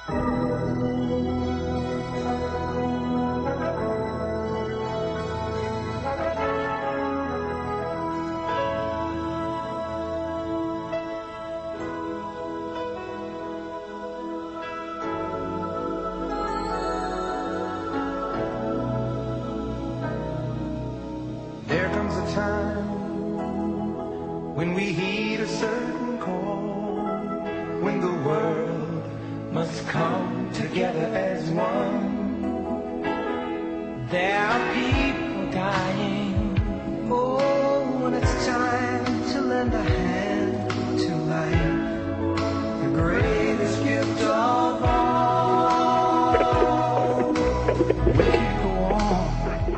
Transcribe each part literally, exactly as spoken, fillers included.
There comes a time when we heed a certain call, when the world must come together as one. There are people dying. Oh, when it's time to lend a hand to life, the greatest gift of all. We can go on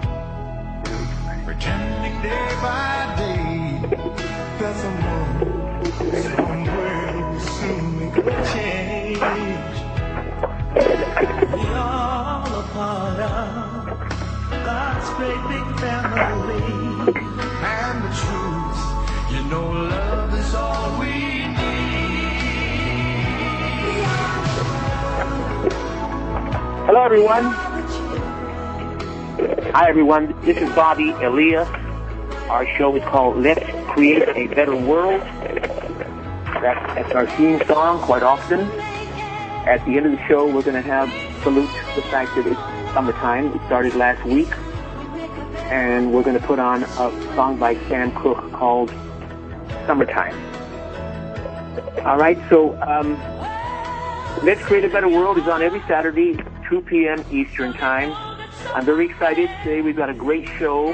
pretending day by day that someone, somewhere soon we could change. We all a part of God's great big family. And the truth, you know, love is all we need. Hello, everyone. Hi, everyone. This is Bobby Elias. Our show is called Let's Create a Better World. That's, that's our theme song quite often. At the end of the show, we're going to have salute the fact that it's summertime. It started last week. And we're going to put on a song by Sam Cooke called Summertime. All right, so um, Let's Create a Better World is on every Saturday, two p.m. Eastern Time. I'm very excited. Today we've got a great show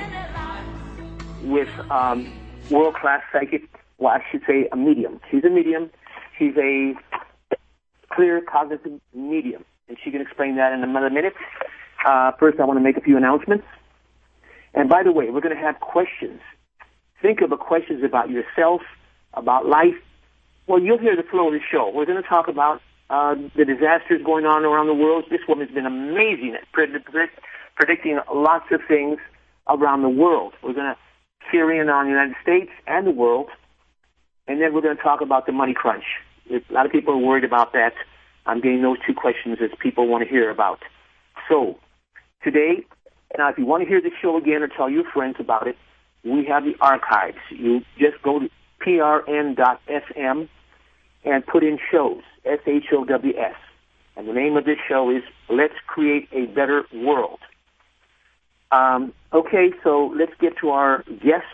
with um, world-class psychic, well, I should say a medium. She's a medium. She's a clear cognitive medium, and she can explain that in another minute. Uh, first, I want to make a few announcements. And by the way, we're going to have questions. Think of the questions about yourself, about life. Well, you'll hear the flow of the show. We're going to talk about uh, the disasters going on around the world. This woman's been amazing at predict, predict, predicting lots of things around the world. We're going to hear in on the United States and the world. And then we're going to talk about the money crunch. A lot of people are worried about that. I'm getting those two questions as people want to hear about. So, today, now if you want to hear the show again or tell your friends about it, we have the archives. You just go to P R N dot F M and put in shows, S H O W S. And the name of this show is Let's Create a Better World. Um, okay, so let's get to our guest.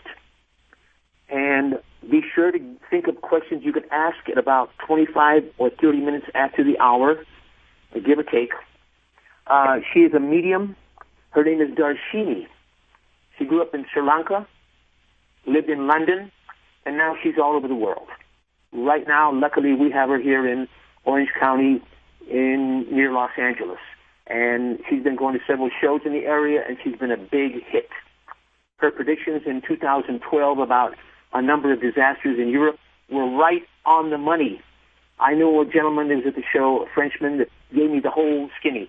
And be sure to think of questions you can ask at about twenty-five or thirty minutes after the hour, give or take. Uh, she is a medium. Her name is Darshini. She grew up in Sri Lanka, lived in London, and now she's all over the world. Right now, luckily, we have her here in Orange County in near Los Angeles. And she's been going to several shows in the area, and she's been a big hit. Her predictions in two thousand twelve about a number of disasters in Europe were right on the money. I knew a gentleman that was at the show, a Frenchman, that gave me the whole skinny.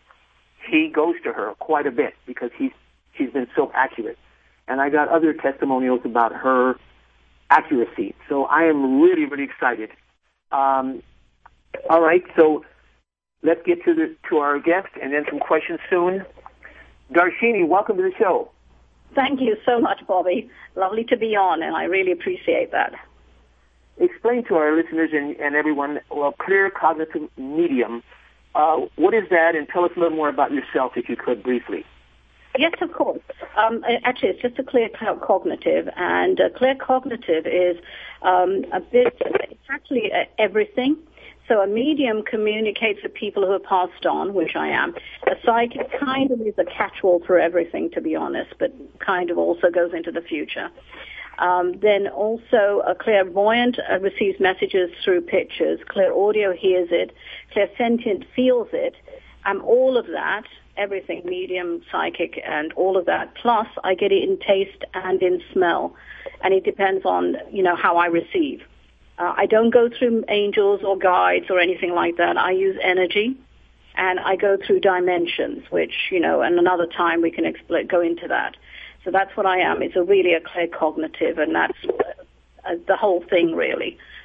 He goes to her quite a bit because he's, she's been so accurate. And I got other testimonials about her accuracy. So I am really, really excited. Um, all right, so let's get to the to our guest and then some questions soon. Darshini, welcome to the show. Thank you so much, Bobby. Lovely to be on, and I really appreciate that. Explain to our listeners and, and everyone, well, clear cognitive medium. Uh, what is that? And tell us a little more about yourself, if you could, briefly. Yes, of course. Um, actually, it's just a clear cognitive, and a clear cognitive is um, a bit, it's actually everything. So a medium communicates with people who have passed on, which I am. A psychic kind of is a catch-all for everything, to be honest, but kind of also goes into the future. Um, then also a clairvoyant uh, receives messages through pictures. Clairaudio hears it. Clairsentient feels it. Um, all of that, everything, medium, psychic, and all of that. Plus, I get it in taste and in smell, and it depends on, you know, how I receive. Uh, I don't go through angels or guides or anything like that. I use energy, and I go through dimensions, which, you know, and another time we can expl- go into that. So that's what I am. It's a really a clear cognitive, and that's uh, the whole thing, really.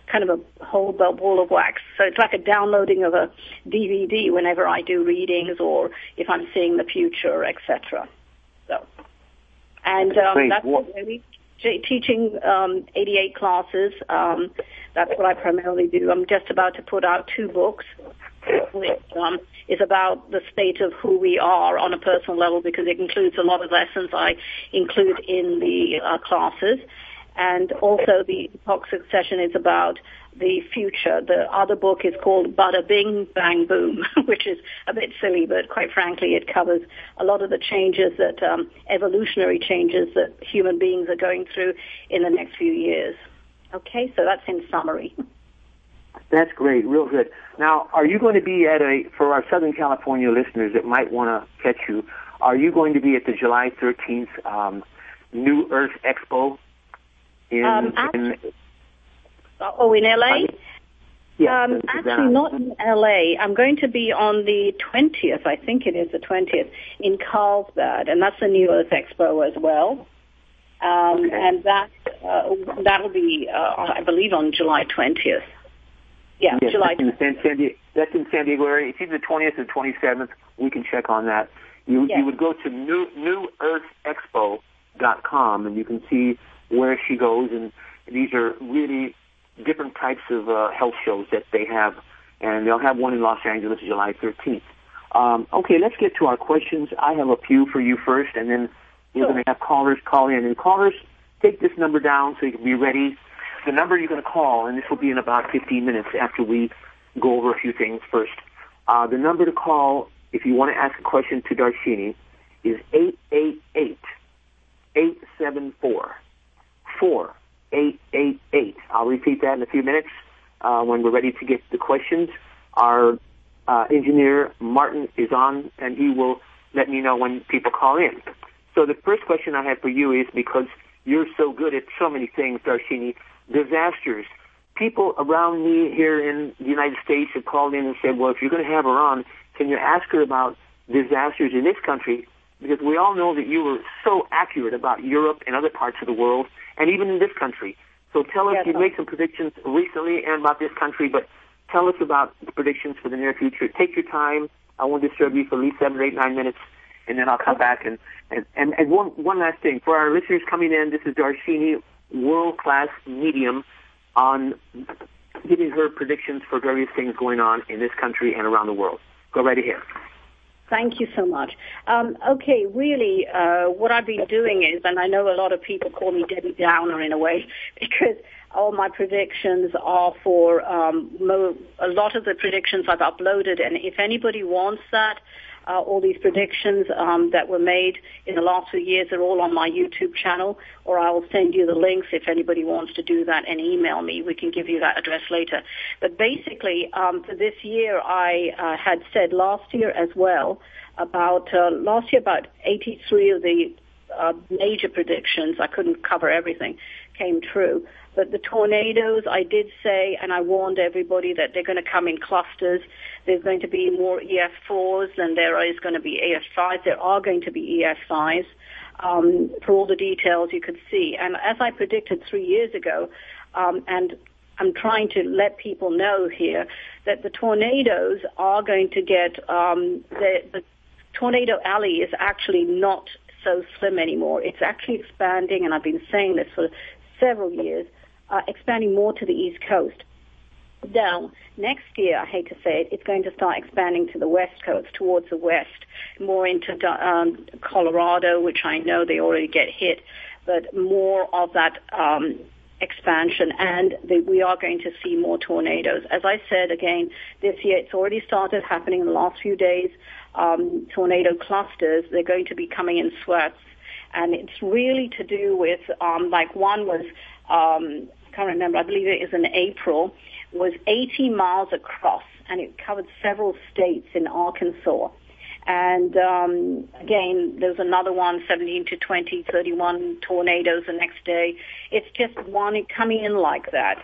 kind of a whole ball of wax. So it's like a downloading of a D V D whenever I do readings or if I'm seeing the future, et cetera. So, and um, that's what really teaching um, eighty-eight classes. Um, that's what I primarily do. I'm just about to put out two books, which um, is about the state of who we are on a personal level, because it includes a lot of lessons I include in the uh, classes. And also the Epoch Succession is about the future. The other book is called Bada Bing, Bang, Boom, which is a bit silly, but quite frankly, it covers a lot of the changes that, um, evolutionary changes that human beings are going through in the next few years. Okay, so that's in summary. That's great, real good. Now, are you going to be at a, for our Southern California listeners that might want to catch you, are you going to be at the July thirteenth um, New Earth Expo? In, um, in, oh, in L A? Yeah, um, actually, not in L A. I'm going to be on the twentieth, I think it is the twentieth, in Carlsbad, and that's the New Earth Expo as well. Um, okay. And that uh, that'll be, uh, I believe, on July twentieth. Yeah, yes, July that's in, San Diego, that's in San Diego area. It's either the twentieth or twenty-seventh. We can check on that. You, yes. you would go to new, new earth expo dot com, and you can see where she goes, and these are really different types of uh, health shows that they have, and they'll have one in Los Angeles July thirteenth. Um, okay, let's get to our questions. I have a few for you first, and then we're sure. going to have callers call in. And callers, take this number down so you can be ready. The number you're going to call, and this will be in about fifteen minutes after we go over a few things first. Uh, the number to call, if you want to ask a question to Darshini, is eight eight eight, eight seven four, four eight eight eight. I'll repeat that in a few minutes uh, when we're ready to get the questions. Our uh, engineer, Martin, is on, and he will let me know when people call in. So the first question I have for you is, because you're so good at so many things, Darshini, disasters. People around me here in the United States have called in and said, well, if you're going to have her on, can you ask her about disasters in this country? Because we all know that you were so accurate about Europe and other parts of the world, and even in this country. So tell us, yes, you made some predictions recently and about this country, but tell us about the predictions for the near future. Take your time. I won't disturb you for at least seven or eight, nine minutes, and then I'll come back. And, and, and, and one, one last thing. For our listeners coming in, this is Darshini, world-class medium, on giving her predictions for various things going on in this country and around the world. Go right ahead. Thank you so much. Um, okay, really, uh, what I've been doing is, and I know a lot of people call me Debbie Downer in a way, because all my predictions are for, um, mo- a lot of the predictions I've uploaded, and if anybody wants that, uh, all these predictions um, that were made in the last few years are all on my YouTube channel, or I will send you the links if anybody wants to do that and email me. We can give you that address later. But basically, um, for this year, I uh, had said last year as well, about uh, last year about eighty-three of the uh, major predictions, I couldn't cover everything, came true. But the tornadoes, I did say, and I warned everybody that they're going to come in clusters. There's going to be more E F fours than there is going to be E F fives. There are going to be E F fives. Um, for all the details you could see. And as I predicted three years ago, um, and I'm trying to let people know here that the tornadoes are going to get, um, the, the tornado alley is actually not so slim anymore. It's actually expanding, and I've been saying this for several years, uh, expanding more to the East Coast. Now, next year, I hate to say it, it's going to start expanding to the West Coast, towards the west, more into um, Colorado, which I know they already get hit, but more of that um, expansion, and the, we are going to see more tornadoes. As I said, again, this year it's already started happening in the last few days. Um, tornado clusters, they're going to be coming in sweats, and it's really to do with, um, like one was, um, I can't remember, I believe it is in April, was eighty miles across, and it covered several states in Arkansas. And um, again, there's another one, seventeen to twenty, thirty-one tornadoes the next day. It's just one coming in like that.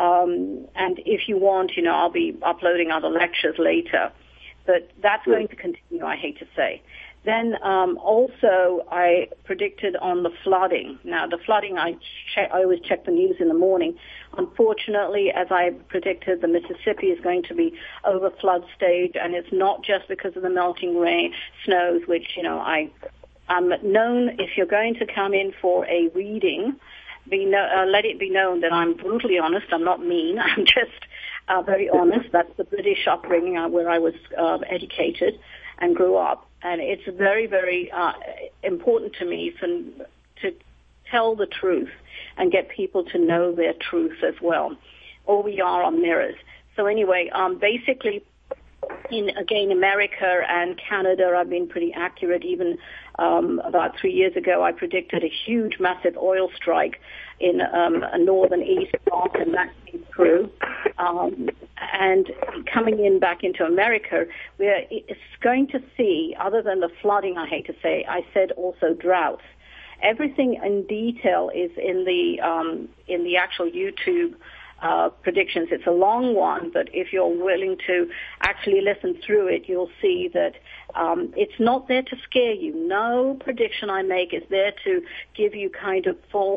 Um, and if you want, you know, I'll be uploading other lectures later. But that's going to continue, I hate to say. Then um, also I predicted on the flooding. Now the flooding, I, check, I always check the news in the morning. Unfortunately, as I predicted, the Mississippi is going to be over flood stage, and it's not just because of the melting rain, snows, which, you know, I, I'm known, if you're going to come in for a reading, be no, uh, let it be known that I'm brutally honest. I'm not mean. I'm just uh, very honest. That's the British upbringing uh, where I was uh, educated and grew up. And it's very, very uh, important to me for, to tell the truth and get people to know their truth as well. All we are are mirrors. So anyway, um, basically, in, again, America and Canada, I've been pretty accurate. Even um, about three years ago, I predicted a huge, massive oil strike in um, a northern east block, and that came through. Um, and coming in back into America, we're going to see, other than the flooding, I hate to say, I said also droughts. Everything in detail is in the um, in the actual YouTube uh, predictions. It's a long one, but if you're willing to actually listen through it, you'll see that um, it's not there to scare you. No prediction I make is there to give you kind of false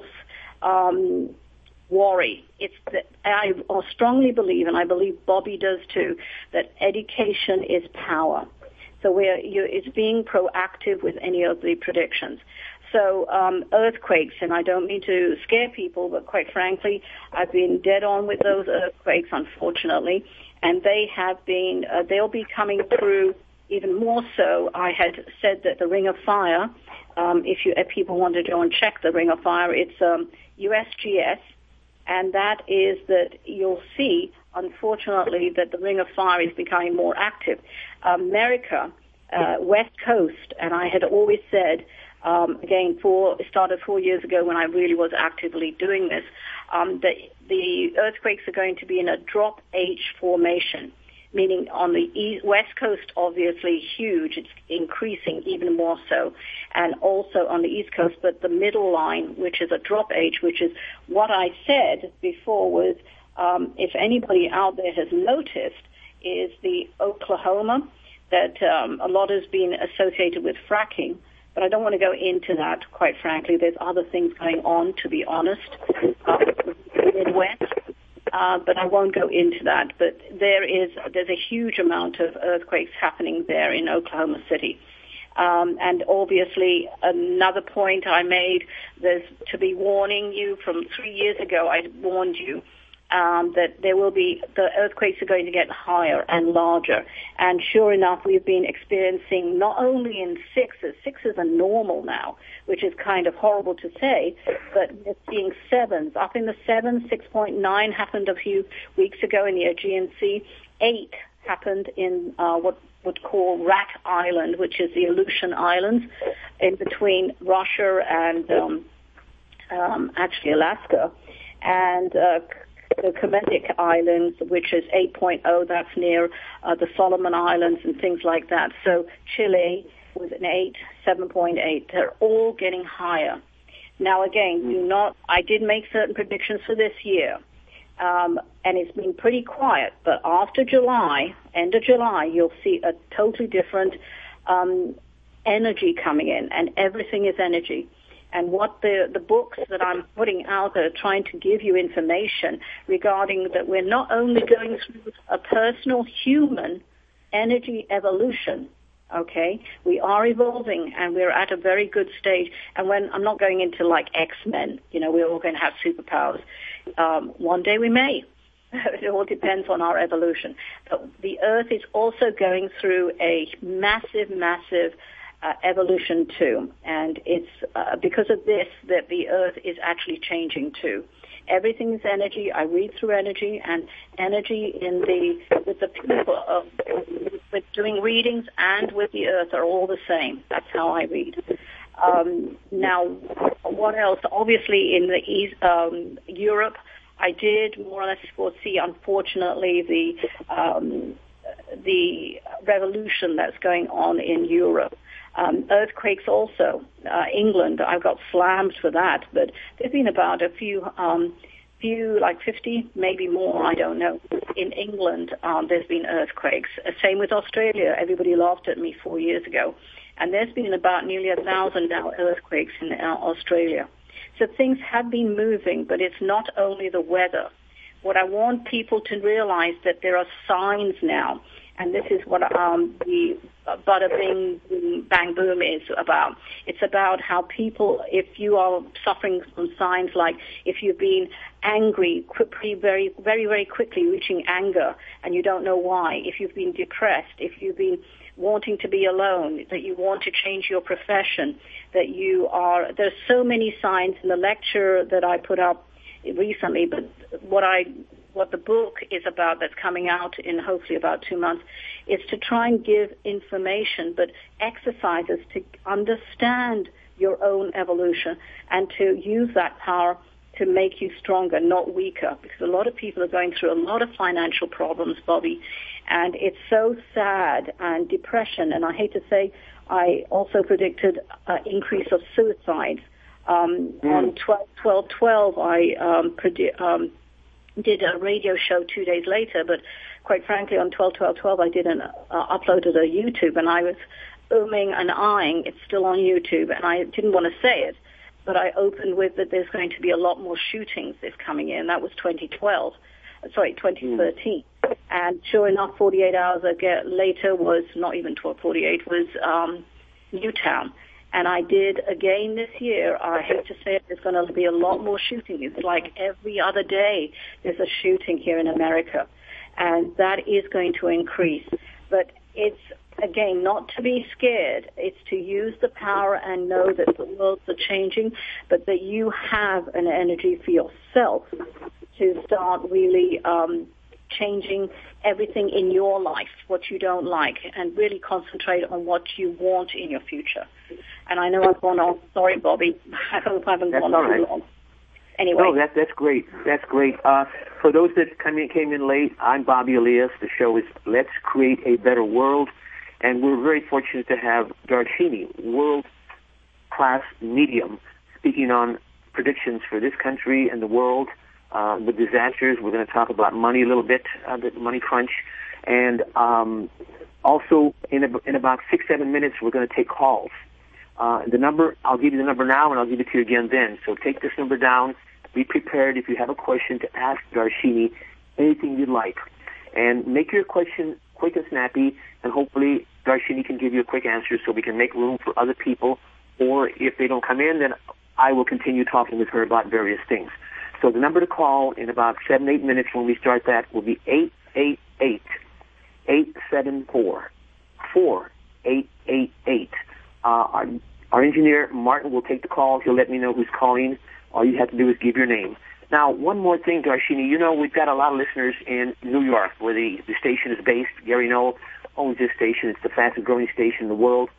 um, worry. It's that I strongly believe, and I believe Bobby does too, that education is power. So we're, you, it's being proactive with any of the predictions. So um, earthquakes, and I don't mean to scare people, but quite frankly, I've been dead on with those earthquakes, unfortunately, and they have been, uh, they'll be coming through even more so. I had said that the Ring of Fire, um, if, you, if people want to go and check the Ring of Fire, it's um, U S G S, and that is that you'll see, unfortunately, that the Ring of Fire is becoming more active. America, uh, West Coast, and I had always said, Um, again, four, it started four years ago when I really was actively doing this, um, that the earthquakes are going to be in a drop H formation, meaning on the east, West Coast, obviously huge. It's increasing even more so, and also on the East Coast, but the middle line, which is a drop H, which is what I said before was, um, if anybody out there has noticed, is the Oklahoma, that um, a lot has been associated with fracking. But I don't want to go into that, quite frankly. There's other things going on, to be honest, uh, in the Midwest, uh, but I won't go into that. But there is, there's a huge amount of earthquakes happening there in Oklahoma City. Um, and obviously, another point I made, there's to be warning you from three years ago, I warned you Um, that there will be, the earthquakes are going to get higher and larger. And sure enough, we've been experiencing not only in sixes, sixes are normal now, which is kind of horrible to say, but we're seeing sevens. Up in the sevens, six point nine happened a few weeks ago in the Aegean Sea. Eight happened in uh, what would call Rat Island, which is the Aleutian Islands, in between Russia and um, um, actually Alaska. And uh, the Kermadec Islands, which is eight point oh, that's near uh, the Solomon Islands and things like that. So Chile was an eight, seven point eight. They're all getting higher. Now, again, do not, I did make certain predictions for this year, um, and it's been pretty quiet. But after July, end of July, you'll see a totally different um, energy coming in, and everything is energy. And what the, the books that I'm putting out are trying to give you information regarding that we're not only going through a personal human energy evolution, okay? We are evolving, and we're at a very good stage. And when I'm not going into like X-Men, you know, we're all going to have superpowers. Um, one day we may. It all depends on our evolution. But the Earth is also going through a massive, massive Uh, evolution too, and it's uh, because of this that the Earth is actually changing too. Everything is energy. I read through energy, and energy in the with the people of with doing readings and with the Earth are all the same. That's how I read. Um, now, what else? Obviously, in the East, um, Europe, I did more or less foresee, unfortunately, the um, the revolution that's going on in Europe. Um, earthquakes also. Uh, England, I got slammed for that, but there's been about a few, um, few like fifty, maybe more, I don't know. In England, um, there's been earthquakes. Uh, same with Australia. Everybody laughed at me four years ago. And there's been about nearly a thousand now earthquakes in uh, Australia. So things have been moving, but it's not only the weather. What I want people to realize that there are signs now, and this is what um, the bada bing, boom, bang, boom is about. It's about how people, if you are suffering from signs like if you've been angry quickly, very, very, very quickly reaching anger, and you don't know why, if you've been depressed, if you've been wanting to be alone, that you want to change your profession, that you are, there's so many signs in the lecture that I put up recently, but what I, what the book is about that's coming out in hopefully about two months is to try and give information, but exercises to understand your own evolution and to use that power to make you stronger, not weaker, because a lot of people are going through a lot of financial problems, Bobby, and it's so sad, and depression, and I hate to say, I also predicted an increase of suicides. Um, mm. On twelve twelve, I um, predi- um, did a radio show two days later, but quite frankly, on twelve twelve twelve, I did an, uh, uploaded a YouTube, and I was umming and ahhing. It's still on YouTube, and I didn't want to say it, but I opened with that there's going to be a lot more shootings this coming year, and that was twenty twelve, sorry, twenty thirteen. Mm. And sure enough, forty-eight hours later was, not even twelve forty-eight, was um, Newtown. And I did again this year. I hate to say it, there's going to be a lot more shooting. It's like every other day there's a shooting here in America. And that is going to increase. But it's, again, not to be scared. It's to use the power and know that the worlds are changing, but that you have an energy for yourself to start really um, changing everything in your life, what you don't like, and really concentrate on what you want in your future. And I know I've gone on. Sorry, Bobby. I hope I haven't that's gone all too right. long. Anyway. No, that, that's great. That's great. Uh, for those that come in, came in late, I'm Bobby Elias. The show is Let's Create a Better World. And we're very fortunate to have Darshini, world-class medium, speaking on predictions for this country and the world, uh, the disasters. We're going to talk about money a little bit, uh, the money crunch. And um, also, in, a, in about six, seven minutes, we're going to take calls. Uh, the number, I'll give you the number now, and I'll give it to you again then. So take this number down. Be prepared if you have a question to ask Darshini anything you'd like. And make your question quick and snappy, and hopefully Darshini can give you a quick answer so we can make room for other people. Or if they don't come in, then I will continue talking with her about various things. So the number to call in about seven, eight minutes when we start that will be eight eight eight, eight seven four, four eight eight eight. Uh, our, our engineer, Martin, will take the call. He'll let me know who's calling. All you have to do is give your name. Now, one more thing, Darshini. You know, we've got a lot of listeners in New York where the, the station is based. Gary Knoll owns this station. It's the fastest growing station in the world.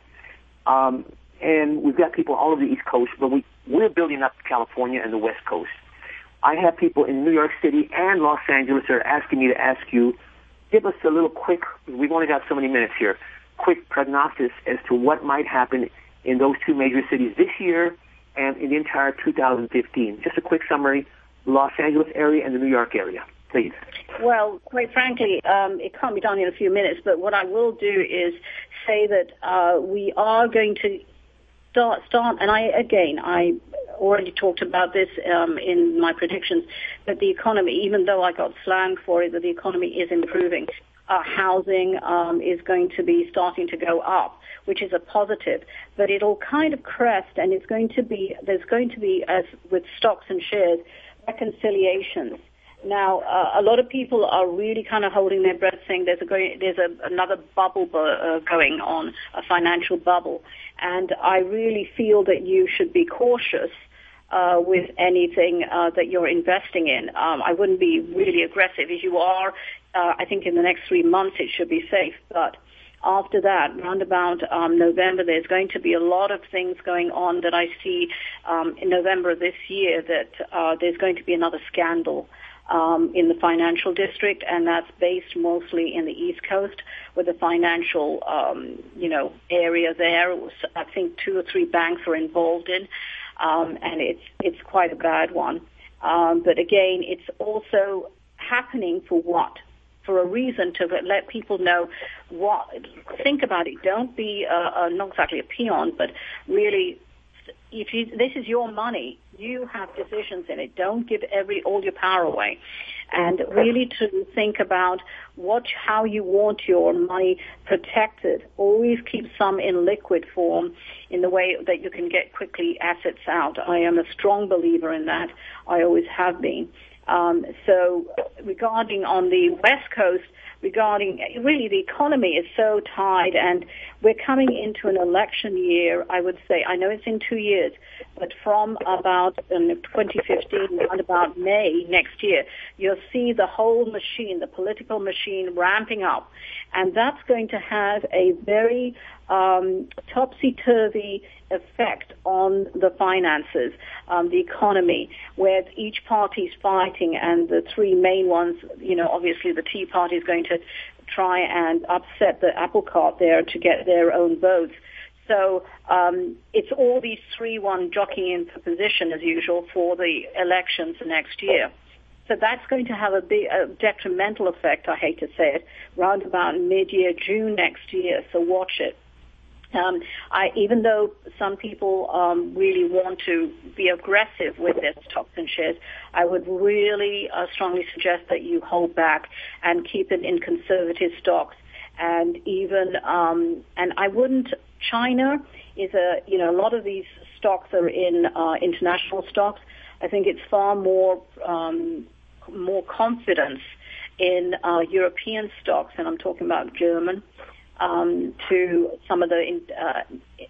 Um, and we've got people all over the East Coast, but we, we're building up California and the West Coast. I have people in New York City and Los Angeles that are asking me to ask you, give us a little quick, we've only got so many minutes here, quick prognosis as to what might happen in those two major cities this year and in the entire two thousand fifteen. Just a quick summary, Los Angeles area and the New York area, please. Well, quite frankly, um, it can't be done in a few minutes, but what I will do is say that uh, we are going to start, start, and I, again, I already talked about this um, in my predictions, that the economy, even though I got slammed for it, that the economy is improving. Uh, housing um, is going to be starting to go up, which is a positive, but it'll kind of crest, and it's going to be, there's going to be, as with stocks and shares, reconciliations. Now, uh, a lot of people are really kind of holding their breath, saying there's a going, there's a, another bubble bu- uh, going on, a financial bubble, and I really feel that you should be cautious Uh, with anything uh, that you're investing in. Um, I wouldn't be really aggressive. As you are, uh, I think in the next three months it should be safe. But after that, round about um, November, there's going to be a lot of things going on that I see um, in November of this year, that uh, there's going to be another scandal um, in the financial district, and that's based mostly in the East Coast with the financial, um, you know, area there. I think two or three banks are involved in. Um, and it's it's quite a bad one. Um, but again, it's also happening for what? for a reason to let people know what, think about it. Don't be, uh, uh, not exactly a peon, but really, if you, this is your money, you have decisions in it. Don't give every all your power away. And really to think about what, how you want your money protected. Always keep some in liquid form in the way that you can get quickly assets out. I am a strong believer in that. I always have been. Um, so regarding on the West Coast, regarding really the economy is so tied, and we're coming into an election year, I would say. I know it's in two years, but from about um, twenty fifteen, around about May next year, you'll see the whole machine, the political machine ramping up. And that's going to have a very um, topsy-turvy effect on the finances, um, the economy, where each party's fighting, and the three main ones, you know, obviously the Tea Party is going to try and upset the apple cart there to get their own votes. So um, it's all these three one jockeying in for position, as usual, for the elections next year. So that's going to have a big a detrimental effect, I hate to say it, round about mid-year, June next year, so watch it. Um, I, even though some people um, really want to be aggressive with their stocks and shares, I would really uh, strongly suggest that you hold back and keep it in conservative stocks. And even, um, and I wouldn't, China is a, you know, a lot of these stocks are in uh, international stocks. I think it's far more, um, more confidence in uh, European stocks, and I'm talking about German, um, to some of the, uh,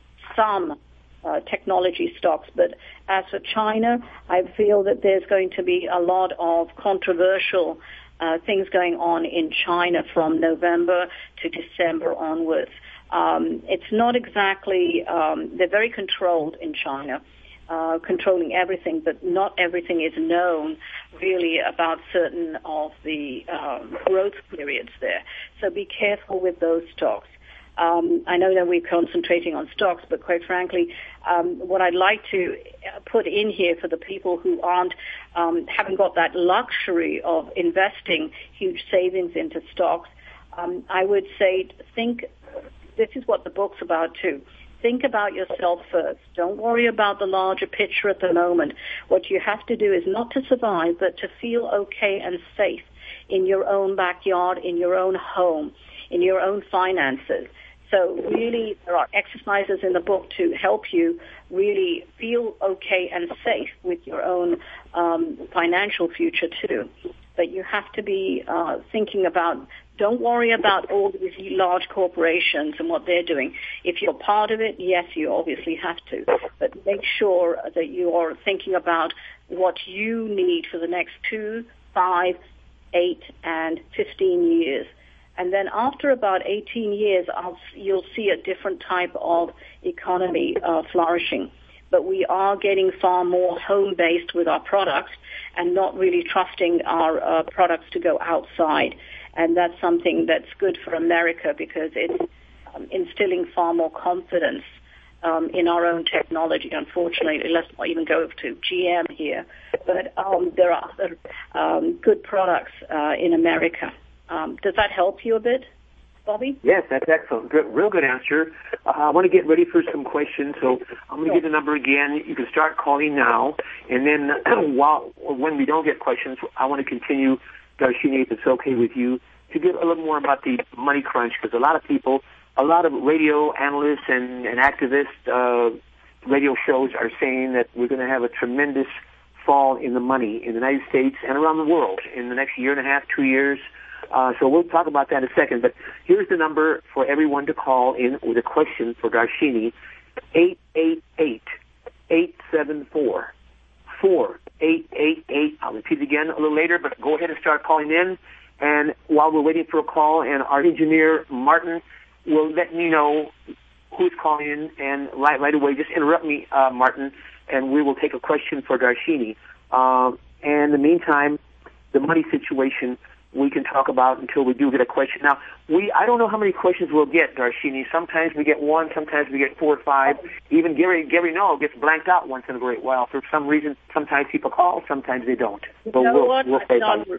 some uh, technology stocks. But as for China, I feel that there's going to be a lot of controversial Uh, things going on in China from November to December onwards. Um, it's not exactly, um, they're very controlled in China, uh, controlling everything, but not everything is known really about certain of the um, growth periods there. So be careful with those stocks. Um, I know that we're concentrating on stocks, but quite frankly, um, what I'd like to put in here for the people who aren't, um, haven't got that luxury of investing huge savings into stocks, um, I would say think, this is what the book's about too. Think about yourself first. Don't worry about the larger picture at the moment. What you have to do is not to survive, but to feel okay and safe in your own backyard, in your own home, in your own finances. So really, there are exercises in the book to help you really feel okay and safe with your own um, financial future too. But you have to be uh, thinking about, don't worry about all these large corporations and what they're doing. If you're part of it, yes, you obviously have to. But make sure that you are thinking about what you need for the next two, five, eight, and fifteen years. And then after about eighteen years, I'll, you'll see a different type of economy uh, flourishing. But we are getting far more home-based with our products and not really trusting our uh, products to go outside. And that's something that's good for America because it's um, instilling far more confidence um, in our own technology. Unfortunately, let's not even go to G M here. But um, there are other um, good products uh, in America. Um, does that help you a bit, Bobby? Yes, that's excellent. Good, real good answer. Uh, I want to get ready for some questions, so I'm going to give the number again. You can start calling now, and then while when we don't get questions, I want to continue, Darshini, if it's okay with you, to get a little more about the money crunch, because a lot of people, a lot of radio analysts and, and activists, uh, radio shows are saying that we're going to have a tremendous fall in the money in the United States and around the world in the next year and a half, two years. Uh, so we'll talk about that in a second. But here's the number for everyone to call in with a question for Darshini, eight eight eight, eight seven four, four eight eight eight. I'll repeat it again a little later, but go ahead and start calling in. And while we're waiting for a call, and our engineer, Martin, will let me know who's calling in. And right, right away, just interrupt me, uh, Martin, and we will take a question for Darshini. Uh, and in the meantime, the money situation we can talk about until we do get a question. Now, we I don't know how many questions we'll get, Darshini. Sometimes we get one, sometimes we get four or five. Even Gary Gary Null gets blanked out once in a great while. For some reason, sometimes people call, sometimes they don't. You but know we'll, what? we'll I've, done,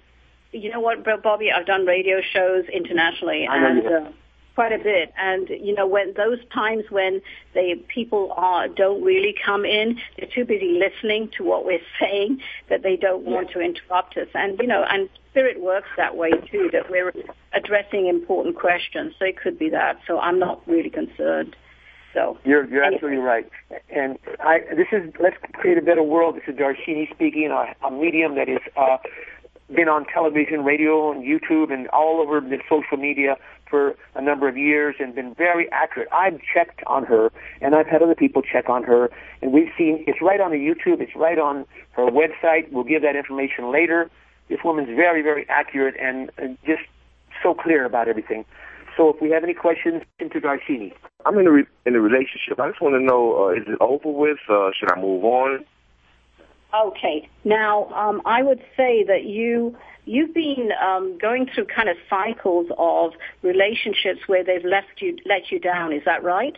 you know what, Bobby? I've done radio shows internationally, I know and you have. uh, quite a bit. And you know, when those times when they people are don't really come in, they're too busy listening to what we're saying that they don't want Yeah. to interrupt us. And you know, and Spirit works that way too. That we're addressing important questions. So it could be that. So I'm not really concerned. So You're you're anyway. absolutely right. And I this is Let's Create a Better World. This is Darshini speaking, a, a medium that is uh, been on television, radio, and YouTube, and all over the social media for a number of years, and been very accurate. I've checked on her, and I've had other people check on her, and we've seen it's right on the YouTube. It's right on her website. We'll give that information later. This woman's very, very accurate and, and just so clear about everything. So if we have any questions, into Darshini. I'm in a re- in a relationship. I just want to know, uh, is it over with? Uh, should I move on? Okay. Now, um, I would say that you you've been um, going through kind of cycles of relationships where they've left you let you down. Is that right?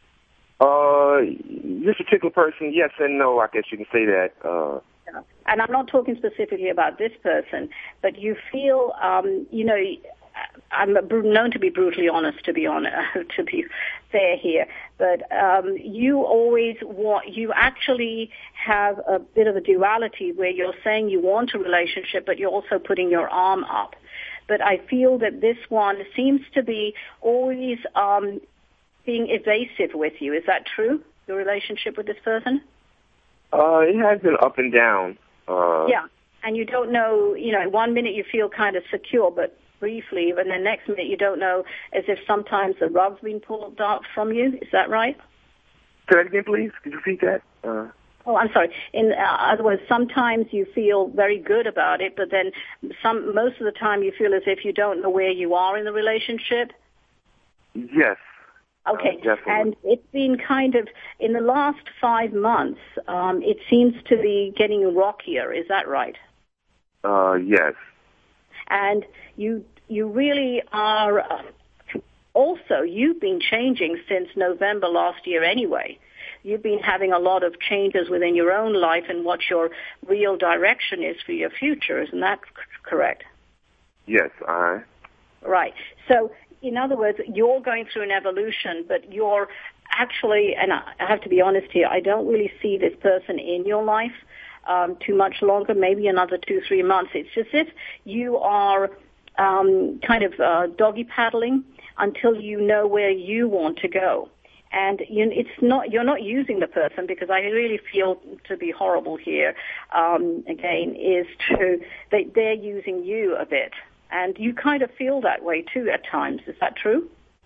Uh, this particular person, yes and no. I guess you can say that. Uh, Yeah. And I'm not talking specifically about this person, but you feel, um, you know, I'm known to be brutally honest, to be honest, to be fair here, but um, you always want, you actually have a bit of a duality where you're saying you want a relationship, but you're also putting your arm up. But I feel that this one seems to be always um, being evasive with you. Is that true, your relationship with this person? uh, it has been up and down. Uh, Yeah, and you don't know, you know, one minute you feel kind of secure, but briefly, and the next minute you don't know, as if sometimes the rug's been pulled out from you. Is that right? Say that again, please. Could you repeat that? Uh, Oh, I'm sorry. In uh, other words, sometimes you feel very good about it, but then some most of the time you feel as if you don't know where you are in the relationship. yes. Okay, Uh, definitely. and it's been kind of, in the last five months, um, it seems to be getting rockier. Is that right? Uh, yes. And you you really are, uh, also, you've been changing since November last year anyway. You've been having a lot of changes within your own life and what your real direction is for your future. Isn't that c- correct? Yes. I. Right. So, in other words, you're going through an evolution, but you're actually, and I have to be honest here, I don't really see this person in your life um, too much longer, maybe another two, three months. It's as if you are um, kind of uh, doggy paddling until you know where you want to go. And you, it's not, you're not using the person, because I really feel, to be horrible here, um, again, is to, they, they're using you a bit. And you kind of feel that way too at times. Is that true?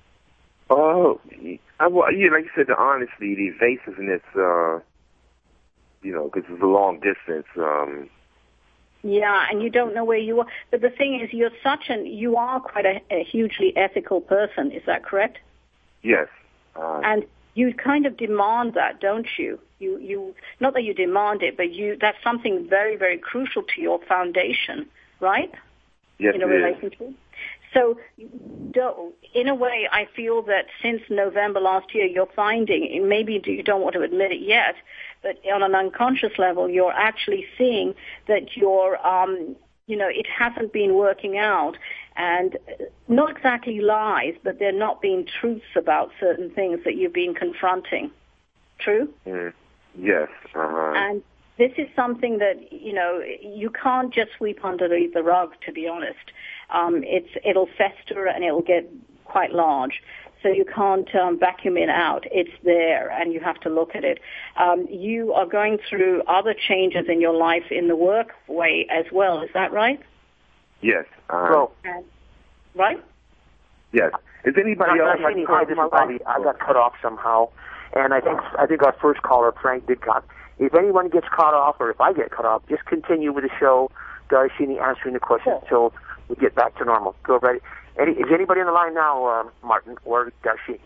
Oh, I, well, yeah, like you said, the honesty, the evasiveness, uh, you know, because it's a long distance. Um, Yeah, and you don't know where you are. But the thing is, you're such an, you are quite a, a hugely ethical person. Is that correct? yes. Uh, And you kind of demand that, don't you? You, you, not that you demand it, but you, that's something very, very crucial to your foundation, right? yes, In a it is. relationship. So, do, in a way, I feel that since November last year, you're finding, maybe you don't want to admit it yet, but on an unconscious level, you're actually seeing that you're, um, you know, it hasn't been working out. And not exactly lies, but they're not being truths about certain things that you've been confronting. True? Mm, yes. Uh-huh. And this is something that, you know, you can't just sweep underneath the rug, to be honest. Um, it's, it'll fester and it'll get quite large. So you can't um, vacuum it out. It's there, and you have to look at it. Um, you are going through other changes in your life in the work way as well. Is that right? Yes. Uh-huh. So, And, right? yes. Is anybody else? Hi, hi, this is Bobby. I got cut off somehow, and I think I think our first caller, Frank, did cut. If anyone gets cut off, or if I get cut off, just continue with the show. Darshini answering the questions until we get back to normal. Go right. Any, is anybody on the line now, uh, Martin or Darshini?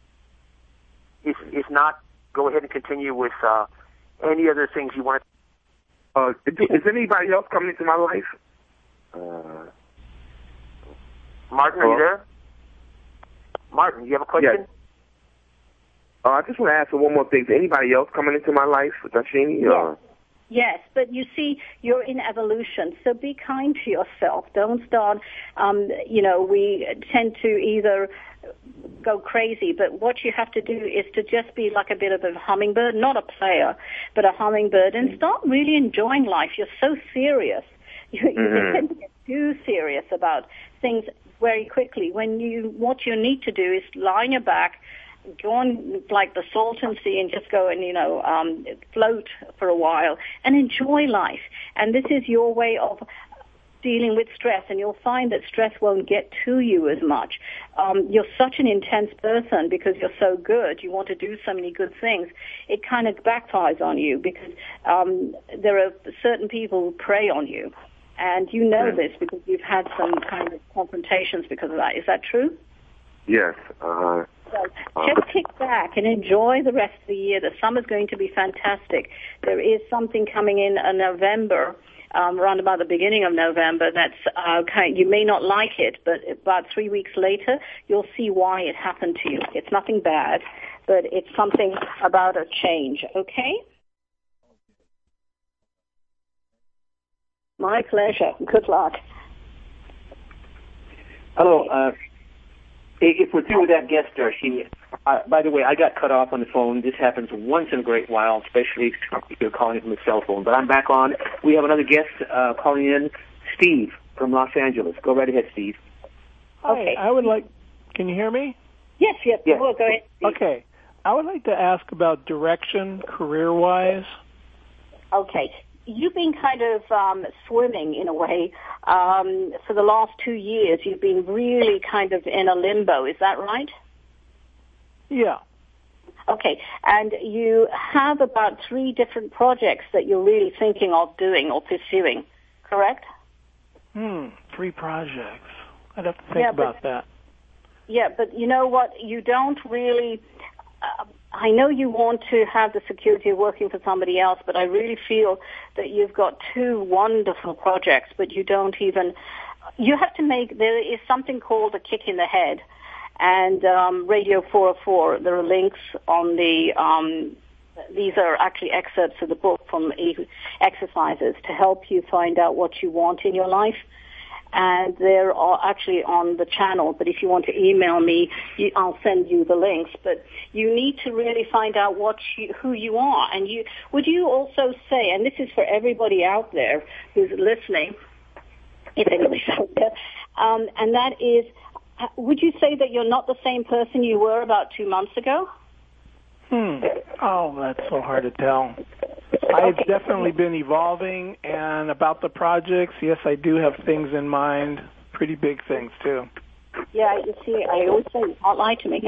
If if not, go ahead and continue with uh, any other things you want to. Uh, is, is anybody else coming into my life? Uh, Martin, are hello? you there? Martin, you have a question? Yes. Uh, I just want to ask her one more thing. Is anybody else coming into my life, Darshini? Yes. Uh, Yes, but you see, you're in evolution, so be kind to yourself. Don't start, um, you know, we tend to either go crazy, but what you have to do is to just be like a bit of a hummingbird, not a player, but a hummingbird, and start really enjoying life. You're so serious. You, you Mm-hmm. tend to get too serious about things very quickly. When you, what you need to do is lie on your back, go on like the Salton Sea and just go and, you know, um, float for a while and enjoy life. And this is your way of dealing with stress, and you'll find that stress won't get to you as much. Um, you're such an intense person because you're so good. You want to do so many good things. It kind of backfires on you because um, there are certain people who prey on you. And you know this because you've had some kind of confrontations because of that. Is that true? Yes. Uh, So just kick back and enjoy the rest of the year. The summer's going to be fantastic. There is something coming in in November, um, around about the beginning of November. That's uh, kind. You may not like it, but about three weeks later, you'll see why it happened to you. It's nothing bad, but it's something about a change. Okay. My pleasure. Good luck. Hello. Uh, if we're through with that guest, Darshini, uh, by the way, I got cut off on the phone. This happens once in a great while, especially if you're calling from a cell phone. But I'm back on. We have another guest uh, calling in, Steve from Los Angeles. Go right ahead, Steve. Hi, Okay. I would like, can you hear me? Yes, yes. Yes. Well, go ahead. Okay. I would like to ask about direction career-wise. Okay. You've been kind of um, swimming in a way um, for the last two years. You've been really kind of in a limbo. Is that right? Yeah. Okay. And you have about three different projects that you're really thinking of doing or pursuing, correct? Hmm, three projects. I'd have to think Yeah, but- about that. Yeah, but you know what? You don't really... Uh, I know you want to have the security of working for somebody else, but I really feel that you've got two wonderful projects, but you don't even... You have to make... There is something called a kick in the head. And um, Radio four oh four, there are links on the... Um, these are actually excerpts of the book from exercises to help you find out what you want in your life. And they're all actually on the channel. But if you want to email me, you, I'll send you the links. But you need to really find out what you, who you are. And you would you also say, and this is for everybody out there who's listening, if anybody's out there, um, and that is, would you say that you're not the same person you were about two months ago? Hmm. Oh, that's so hard to tell. I've definitely been evolving, and about the projects, yes, I do have things in mind, pretty big things, too. Yeah, you see, I always say, don't lie to me.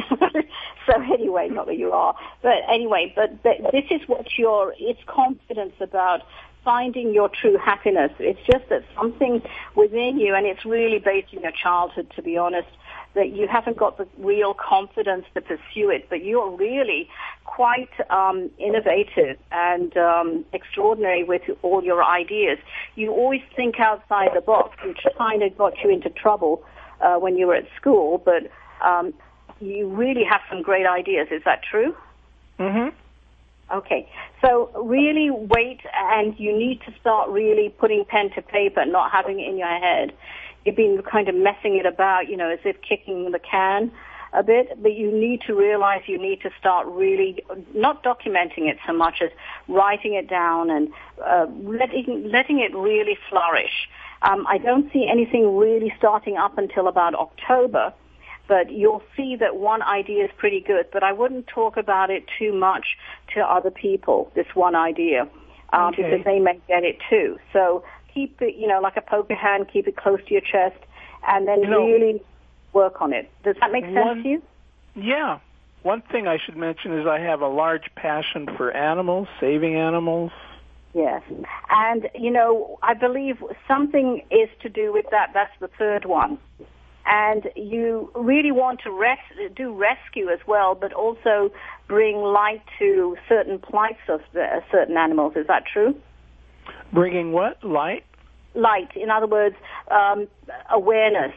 So anyway, not that you are. But anyway, but, but this is what your, it's confidence about finding your true happiness. It's just that something within you, and it's really based in your childhood, to be honest, that you haven't got the real confidence to pursue it, but you're really quite um, innovative and um, extraordinary with all your ideas. You always think outside the box, which kind of got you into trouble uh, when you were at school, but um, you really have some great ideas. Is that true? Mm-hmm. Okay, so really wait, and you need to start really putting pen to paper, not having it in your head. You've been kind of messing it about, you know, as if kicking the can a bit, but you need to realize you need to start really not documenting it so much as writing it down and uh, letting letting it really flourish. Um, I don't see anything really starting up until about October, but you'll see that one idea is pretty good, but I wouldn't talk about it too much to other people, this one idea, uh, Okay. because they may get it too. So keep it, you know, like a poker hand, keep it close to your chest, and then You know, really work on it. Does that make sense one- to you? Yeah. One thing I should mention is I have a large passion for animals, saving animals. Yes. And, you know, I believe something is to do with that. That's the third one. And you really want to res- do rescue as well, but also bring light to certain plights of the, certain animals. Is that true? Bringing what? Light? Light. In other words, um, awareness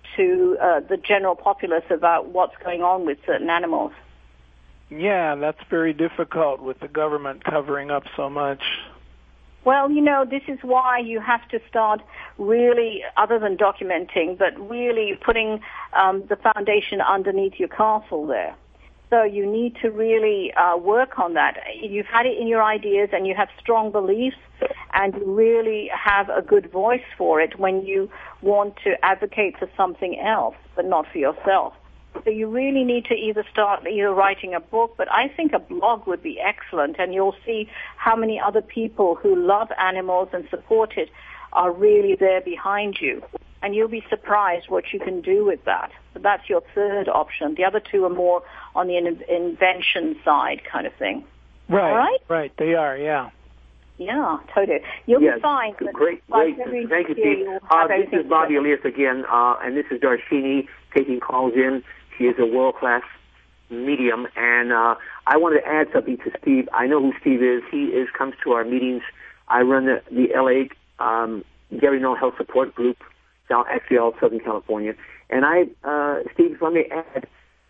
to uh, the general populace about what's going on with certain animals. Yeah, that's very difficult with the government covering up so much. Well, you know, this is why you have to start really, other than documenting, but really putting um, the foundation underneath your castle there. So you need to really uh, work on that. You've had it in your ideas and you have strong beliefs and you really have a good voice for it when you want to advocate for something else, but not for yourself. So you really need to either start either writing a book, but I think a blog would be excellent, and you'll see how many other people who love animals and support it are really there behind you. And you'll be surprised what you can do with that. So that's your third option. The other two are more on the in- invention side kind of thing. Right, All right? Right, they are, yeah. Yeah, totally. You'll yes, be fine. Great, great. Thank you, Steve. Uh, this is Bobby Elias again, uh, and this is Darshini taking calls in. She is a world-class medium, and uh, I wanted to add something to Steve. I know who Steve is. He is comes to our meetings. I run the, the L A um, Gary Null Health Support Group, South, actually all Southern California. And I, uh, Steve, if I may add,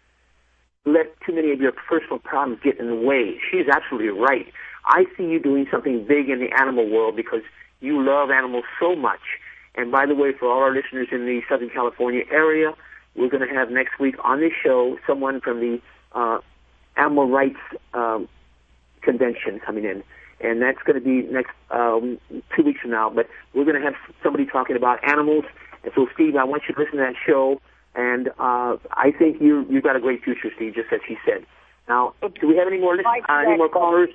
let too many of your personal problems get in the way. She's absolutely right. I see you doing something big in the animal world because you love animals so much. And by the way, for all our listeners in the Southern California area, we're going to have next week on this show someone from the uh, Animal Rights um, Convention coming in. And that's going to be next um, two weeks from now. But we're going to have somebody talking about animals. And so, Steve, I want you to listen to that show. And uh, I think you, you've got a great future, Steve, just as she said. Now, do we have any more, listen- uh, any more callers?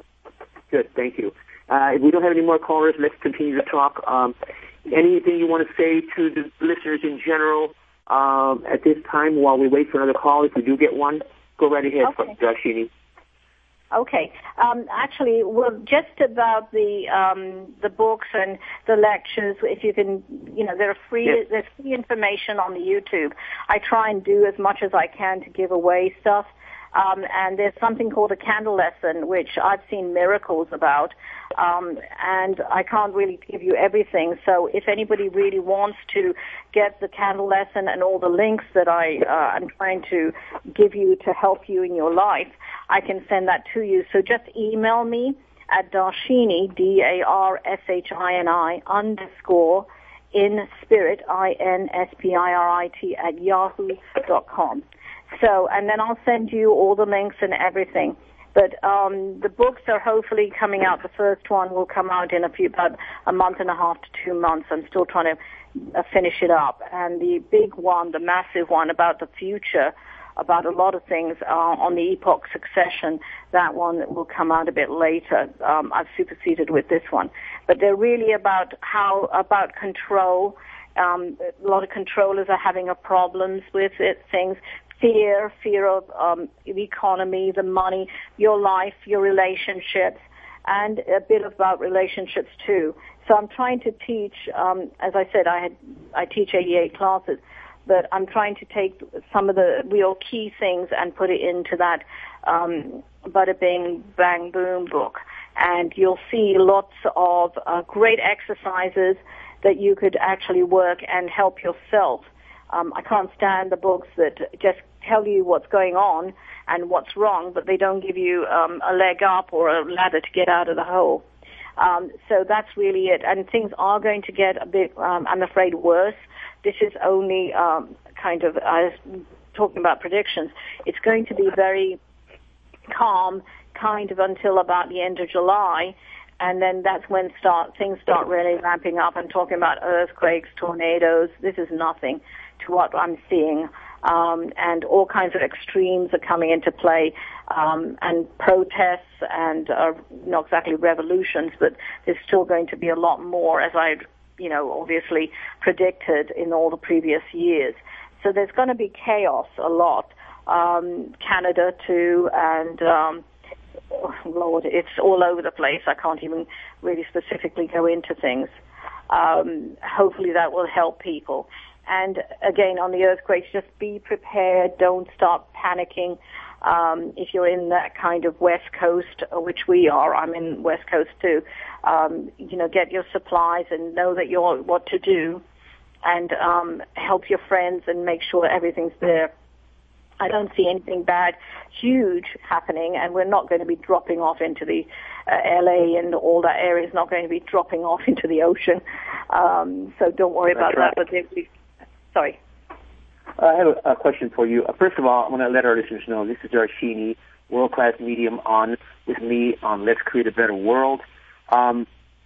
Good, thank you. Uh, if we don't have any more callers, let's continue to talk. Um, anything you want to say to the listeners in general um, at this time while we wait for another call? If we do get one, go right ahead, okay. Darshini. Okay. Um, actually, well, just about the um, the books and the lectures. If you can, you know, there are free. Yes. There's free information on the YouTube. I try and do as much as I can to give away stuff. Um, and there's something called a candle lesson, which I've seen miracles about, um, and I can't really give you everything. So if anybody really wants to get the candle lesson and all the links that I, uh, I'm trying to give you to help you in your life, I can send that to you. So just email me at Darshini, D A R S H I N I, underscore, in spirit, I N S P I R I T, at yahoo dot com. So, and then I'll send you all the links and everything. But um, the books are hopefully coming out. The first one will come out in a few, about a month and a half to two months. I'm still trying to uh, finish it up. And the big one, the massive one about the future, about a lot of things uh, on the epoch succession, that one will come out a bit later. Um, I've superseded with this one. But they're really about how, about control. Um, a lot of controllers are having a problems with it, things. Fear, fear of um, the economy, the money, your life, your relationships, and a bit about relationships too. So I'm trying to teach, um, as I said, I had I teach eighty-eight classes, but I'm trying to take some of the real key things and put it into that um, Bada Bing Bang Boom book. And you'll see lots of uh, great exercises that you could actually work and help yourself. Um, I can't stand the books that just tell you what's going on and what's wrong, but they don't give you um, a leg up or a ladder to get out of the hole. Um, so that's really it. And things are going to get a bit, um, I'm afraid, worse. This is only um, kind of, I was talking about predictions. It's going to be very calm kind of until about the end of July. And then that's when start things start really ramping up and talking about earthquakes, tornadoes. This is nothing to what I'm seeing. Um, and all kinds of extremes are coming into play, um, and protests and uh, not exactly revolutions, but there's still going to be a lot more, as I, you know, obviously predicted in all the previous years. So there's going to be chaos a lot. Um, Canada too, and um, oh, Lord, it's all over the place. I can't even really specifically go into things. Um, hopefully that will help people. And again, on the earthquakes, just be prepared. Don't start panicking. Um, if you're in that kind of West Coast, which we are, I'm in West Coast too, um, you know, get your supplies and know that you're what to do, and um, help your friends and make sure everything's there. I don't see anything bad, huge happening, and we're not going to be dropping off into the uh, L A and all that area is not going to be dropping off into the ocean. Um, so don't worry That's about right. that. But they, we, sorry. Uh, I have a, a question for you. Uh, first of all, I want to let our listeners know this is Darshini, world-class medium, on with me on Let's Create a Better World. Um,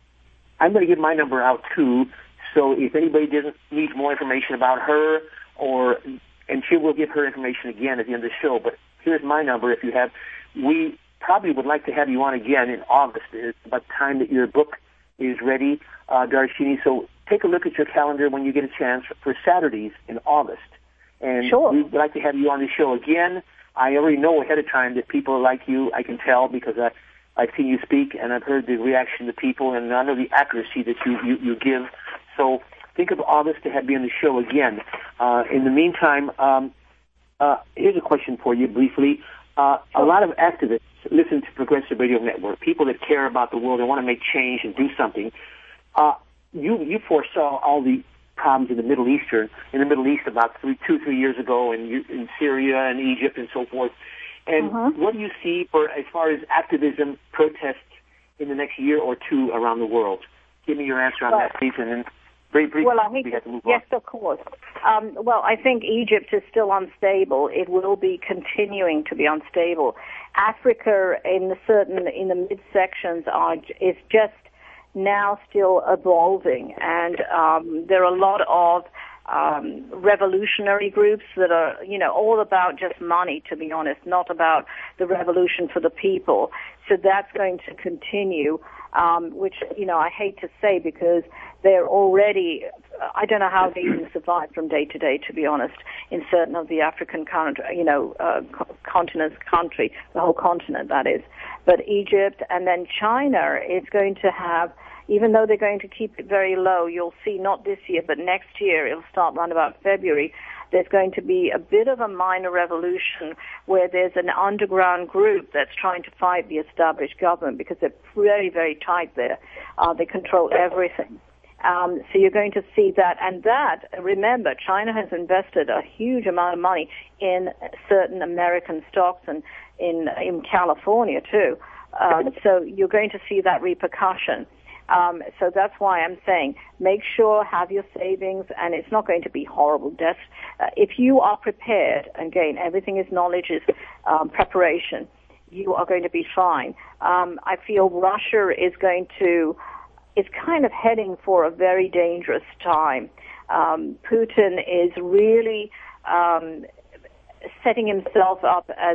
I'm going to give my number out too, so if anybody doesn't need more information about her, or and she will give her information again at the end of the show. But here's my number. If you have, we probably would like to have you on again in August, by the time that your book is ready, uh, Darshini. So take a look at your calendar when you get a chance for Saturdays in August. And Sure. we'd like to have you on the show again. I already know ahead of time that people like you. I can tell because I, I've seen you speak, and I've heard the reaction to people, and I know the accuracy that you, you, you give. So think of August to have you on the show again. Uh, in the meantime, um, uh, here's a question for you briefly. Uh, a lot of activists listen to Progressive Radio Network, people that care about the world and want to make change and do something. Uh, you, you foresaw all the problems in the Middle Eastern, in the Middle East about three, two, three years ago, in, in Syria and Egypt and so forth. And Mm-hmm. what do you see for as far as activism, protests in the next year or two around the world? Give me your answer on Well, that, please, and then very briefly, Well, I think, we have to move yes, on. of course. Um, well, I think Egypt is still unstable. It will be continuing to be unstable. Africa, in the certain in the midsections, are is just now still evolving, and um, there are a lot of um, revolutionary groups that are, you know, all about just money, to be honest, not about the revolution for the people. So that's going to continue, um, which, you know, I hate to say because they're already, I don't know how they even survive from day to day, to be honest, in certain of the African, country, you know, uh, continents, country, the whole continent, that is. But Egypt and then China is going to have, even though they're going to keep it very low, you'll see not this year, but next year, it'll start around about February, there's going to be a bit of a minor revolution where there's an underground group that's trying to fight the established government because they're very, very tight there. Uh, they control everything. Um, so you're going to see that. And that, remember, China has invested a huge amount of money in certain American stocks and in, in California, too. Um, so you're going to see that repercussion. Um, so that's why I'm saying make sure, have your savings, and it's not going to be horrible deaths. Uh, if you are prepared, again, everything is knowledge, is um, preparation, you are going to be fine. Um, I feel Russia is going to, is kind of heading for a very dangerous time. Um, Putin is really um, setting himself up as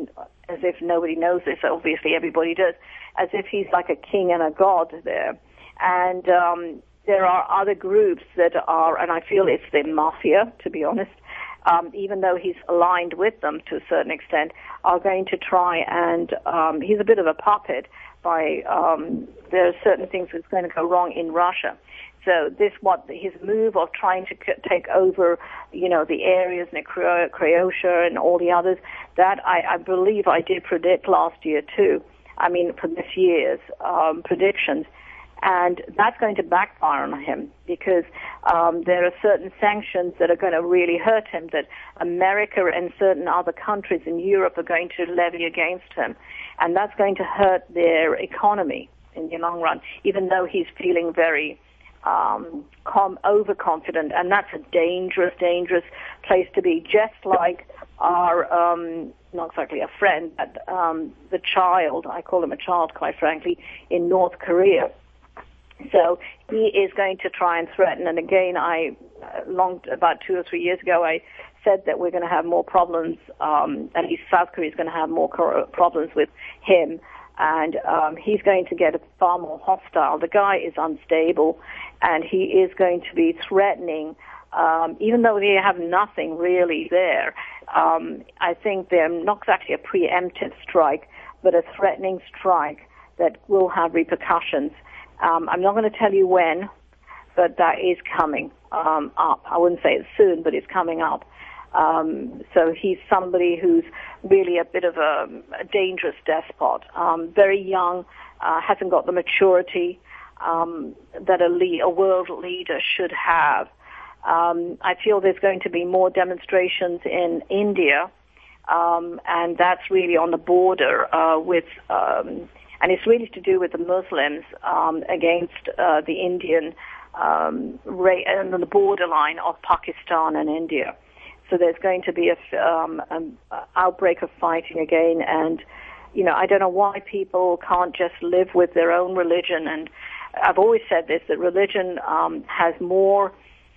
as if nobody knows this. Obviously, everybody does. As if he's like a king and a god there. And um, there are other groups that are, and I feel it's the mafia, to be honest, um, even though he's aligned with them to a certain extent, are going to try and, um, he's a bit of a puppet by, um, there are certain things that's going to go wrong in Russia. So this, what his move of trying to c- take over, you know, the areas near Croatia and all the others, that I, I believe I did predict last year too. I mean, for this year's um, predictions. And that's going to backfire on him because um, there are certain sanctions that are going to really hurt him that America and certain other countries in Europe are going to levy against him. And that's going to hurt their economy in the long run, even though he's feeling very um, com- overconfident. And that's a dangerous, dangerous place to be, just like our, um, not exactly a friend, but um, the child, I call him a child, quite frankly, in North Korea. So he is going to try and threaten. And again, I, uh, long, about two or three years ago, I said that we're going to have more problems, um, at least South Korea is going to have more co- problems with him. And um, he's going to get far more hostile. The guy is unstable, and he is going to be threatening. Um, even though they have nothing really there, um, I think they're not exactly a preemptive strike, but a threatening strike that will have repercussions. Um, I'm not going to tell you when, but that is coming um, up. I wouldn't say it's soon, but it's coming up. Um, so he's somebody who's really a bit of a, a dangerous despot, um, very young, uh, hasn't got the maturity um, that a, lead, a world leader should have. Um, I feel there's going to be more demonstrations in India um, and that's really on the border uh, with, um, and it's really to do with the Muslims um, against uh, the Indian, um, ra- and the borderline of Pakistan and India. So there's going to be a um, an outbreak of fighting again, and you know, I don't know why people can't just live with their own religion. And I've always said this, that religion um, has more,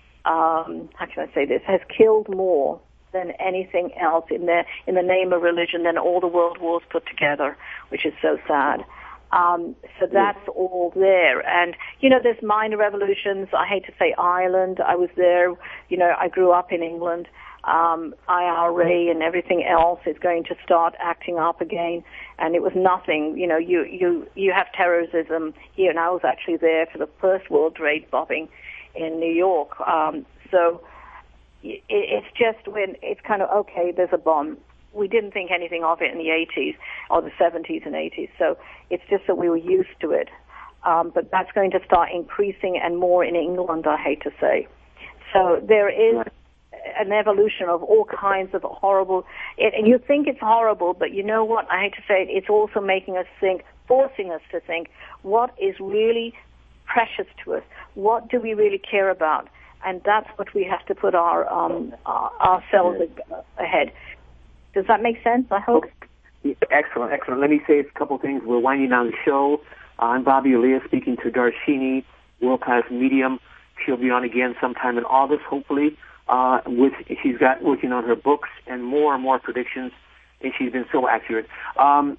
um, how can I say this, has killed more than anything else in the, in the name of religion than all the world wars put together, which is so sad. Um, so that's all there. And, you know, there's minor revolutions. I hate to say Ireland. I was there. You know, I grew up in England. Um, I R A and everything else is going to start acting up again, and it was nothing. You know, you you you have terrorism here, and I was actually there for the first World Trade bombing in New York. Um, so it, it's just when it's kind of okay, there's a bomb. We didn't think anything of it in the eighties or the seventies and eighties. So it's just that we were used to it. Um, but that's going to start increasing and more in England, I hate to say. So there is an evolution of all kinds of horrible, it, and you think it's horrible, but you know what, I hate to say it, it's also making us think, forcing us to think, what is really precious to us? What do we really care about? And that's what we have to put our um, uh, ourselves ahead. Does that make sense, I hope? Excellent, excellent. Let me say a couple things. We're winding down the show. Uh, I'm Bobby Elia speaking to Darshini, world-class medium. She'll be on again sometime in August, hopefully. Uh, with she's got working on her books and more and more predictions, and she's been so accurate. Um,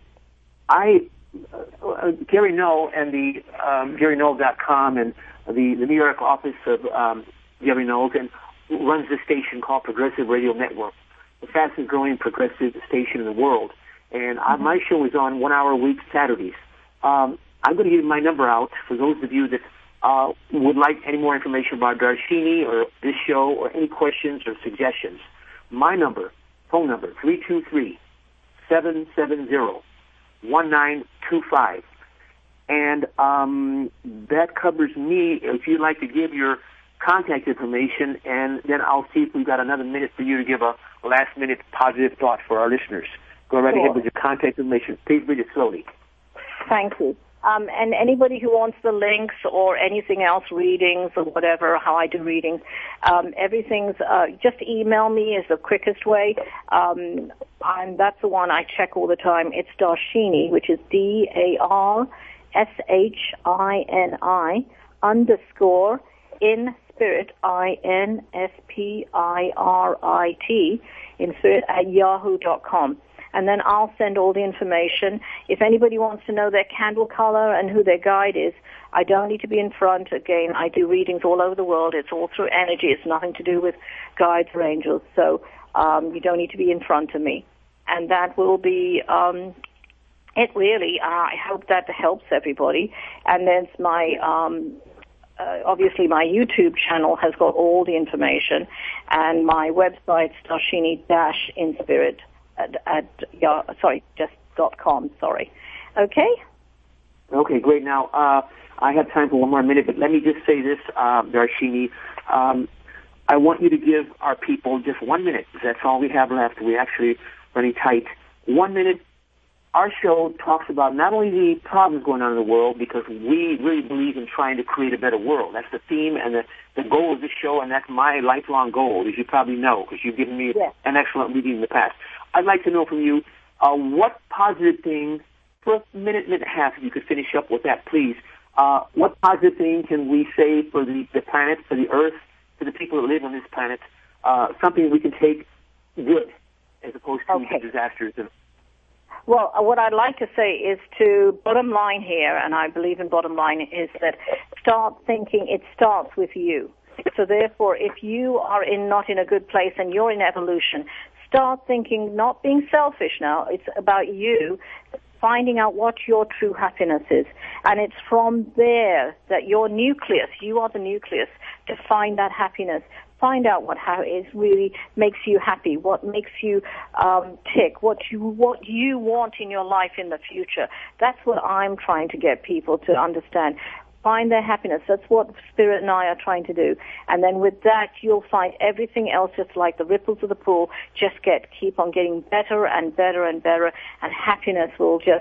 I uh, uh, Gary Null and the um, Gary Null dot com and the the New York office of um, Gary Null and runs this station called Progressive Radio Network, the fastest growing progressive station in the world. And uh, mm-hmm. my show is on one hour a week Saturdays. Um, I'm going to give my number out for those of you that Uh, would like any more information about Darshini or this show or any questions or suggestions. My number, phone number, three two three, seven seven zero, one nine two five. And um, that covers me. If you'd like to give your contact information, and then I'll see if we've got another minute for you to give a last-minute positive thought for our listeners. Go right sure. ahead with your contact information. Please read it slowly. Thank you. Um, and anybody who wants the links or anything else, readings or whatever, how I do readings, um, everything's, uh, just email me is the quickest way. Um, I'm, that's the one I check all the time. It's Darshini, which is D A R S H I N I underscore in spirit, I N S P I R I T, in spirit at yahoo dot com. And then I'll send all the information. If anybody wants to know their candle color and who their guide is, I don't need to be in front. Again, I do readings all over the world. It's all through energy. It's nothing to do with guides or angels. So um, you don't need to be in front of me. And that will be um, it really. Uh, I hope that helps everybody. And there's my, um, uh, obviously my YouTube channel has got all the information. And my website, Darshini-Inspirit. At, at yeah, sorry, just dot com. Sorry. Okay. Okay, great. Now uh, I have time for one more minute, but let me just say this, uh, Darshini. Um, I want you to give our people just one minute. That's all we have left. We're actually running tight. One minute. Our show talks about not only the problems going on in the world, because we really believe in trying to create a better world. That's the theme and the, the goal of this show, and that's my lifelong goal, as you probably know, because you've given me yes. an excellent reading in the past. I'd like to know from you uh, what positive thing, for a minute, minute and a half, if you could finish up with that, please. Uh, what positive thing can we say for the, the planet, for the Earth, for the people that live on this planet, uh, something we can take good as opposed to okay. disasters? And Well, what I'd like to say is to bottom line here, and I believe in bottom line, is that start thinking it starts with you. So therefore, if you are in not in a good place and you're in evolution, start thinking, not being selfish now, it's about you, finding out what your true happiness is. And it's from there that your nucleus, you are the nucleus, to find that happiness. Find out what how is really makes you happy, what makes you um, tick, what you what you want in your life in the future. That's what I'm trying to get people to understand. Find their happiness. That's what Spirit and I are trying to do. And then with that, you'll find everything else, just like the ripples of the pool, just get keep on getting better and better and better, and happiness will just